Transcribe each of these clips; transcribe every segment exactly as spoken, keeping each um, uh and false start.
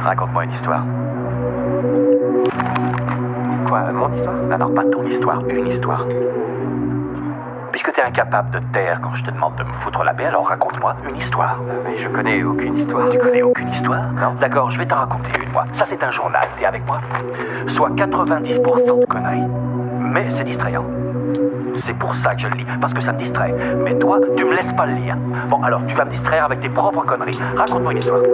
Raconte-moi une histoire. Quoi, mon histoire? Ah non, pas ton histoire, une histoire. Puisque t'es incapable de te taire quand je te demande de me foutre la paix, alors raconte-moi une histoire. Mais je connais aucune histoire. Tu connais aucune histoire? Non. D'accord, je vais t'en raconter une, moi. Ça, c'est un journal, t'es avec moi? Soit quatre-vingt-dix pour cent de conneries. Mais c'est distrayant. C'est pour ça que je le lis, parce que ça me distrait. Mais toi, tu me laisses pas le lire. Bon, alors, tu vas me distraire avec tes propres conneries. Raconte-moi une histoire.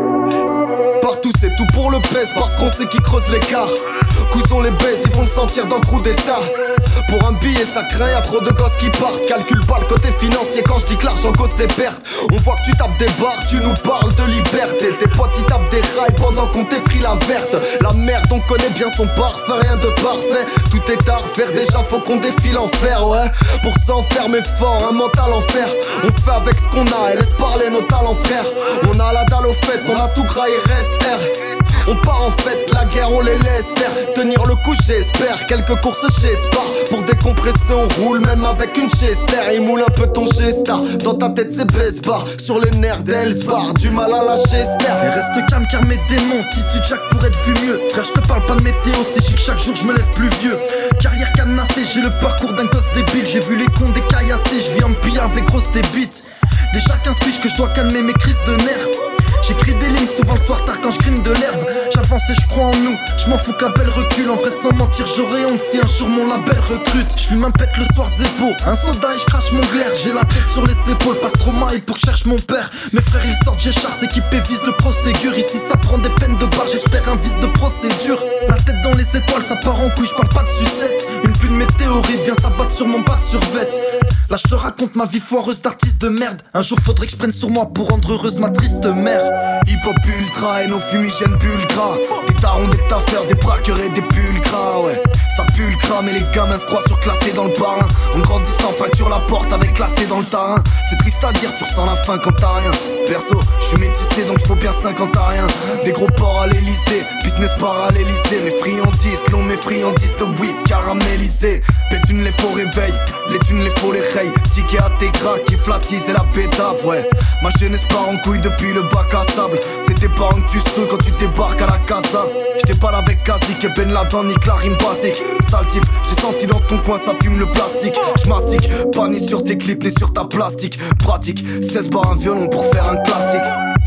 Partout c'est tout pour le pèse, parce qu'on sait qui creuse l'écart. Cousons les baises, ils vont le sentir dans le trou d'état. Pour un billet ça craint, y'a trop de gosses qui partent. Calcule pas le côté financier quand je dis que l'argent cause des pertes. On voit que tu tapes des barres, tu nous parles de liberté. Tes potes ils tapent des rails pendant qu'on t'effrie la verte. La merde on connaît bien son parfum, rien de parfait. Tout est à refaire, déjà faut qu'on défile en fer, ouais. Pour s'enfermer fort, un mental en fer. On fait avec ce qu'on a et laisse parler nos talents frères. On a la dalle au fait, on a tout graillé, reste R. On part en fête, la guerre on les laisse faire. Tenir le coup j'espère, quelques courses chez Spar. Pour décompresser on roule même avec une Chester. Il moule un peu ton G-Star, dans ta tête c'est baisse-bar. Sur les nerfs d'Elsbar, du mal à la Chester. Et reste calme car mes démons tissus de Jack pour être vu mieux. Frère je te parle pas de météo, c'est chic chaque jour je me lève plus vieux. Carrière cadenassée, j'ai le parcours d'un gosse débile. J'ai vu les cons des caillassés, je vis en pire avec grosse débites. Déjà quinze piges que je dois calmer mes crises de nerfs. J'écris des lignes souvent le soir tard quand je grime de l'herbe. J'avance et je crois en nous, je m'en fous que la belle recule. En vrai sans mentir j'aurais honte si un jour mon label recrute. J'fume un pète le soir zépo, un soda et je crache mon glaire. J'ai la tête sur les épaules, passe trop maille pour que cherche mon père. Mes frères ils sortent, j'ai charge équipé, vise le procédure. Ici ça prend des peines de barre, j'espère un vice de procédure. La tête dans les étoiles, ça part en couille, j'parle pas de sucette. Une pluie de météorite vient s'abattre sur mon bas survêt. Là je te raconte ma vie foireuse d'artiste de merde. Un jour faudrait que je prenne sur moi pour rendre heureuse ma triste mère. Hip-hop ultra et nos fumigènes bulles gras. Des tarons, des taffeurs, des braqueurs et des pulls gras, ouais. Ça pue le crame et les gamins se croient surclassés dans le parrain. En grandissant, fracture la porte avec classé dans le tarin. C'est triste à dire, tu ressens la faim quand t'as rien. Perso, je suis métissé donc j'vaux bien cinq quand t'as rien. Des gros porcs à l'Elysée, business parallélisé. Mes friandises, l'on mes friandises de weed caramélisé. Pète une les faux réveil, les thunes les faux les rails. Ticket à tes gras qui flattise et la pétave, ouais. Ma jeunesse part en couille depuis le bac à sable. C'est tes parents que tu saoules quand tu débarques à la casa. J't'ai pas là avec Kazik et Ben Laden nique la rime basique. Sale type, j'ai senti dans ton coin ça fume le plastique. J'mastique, pas ni sur tes clips ni sur ta plastique. Pratique, seize barres un violon pour faire un classique.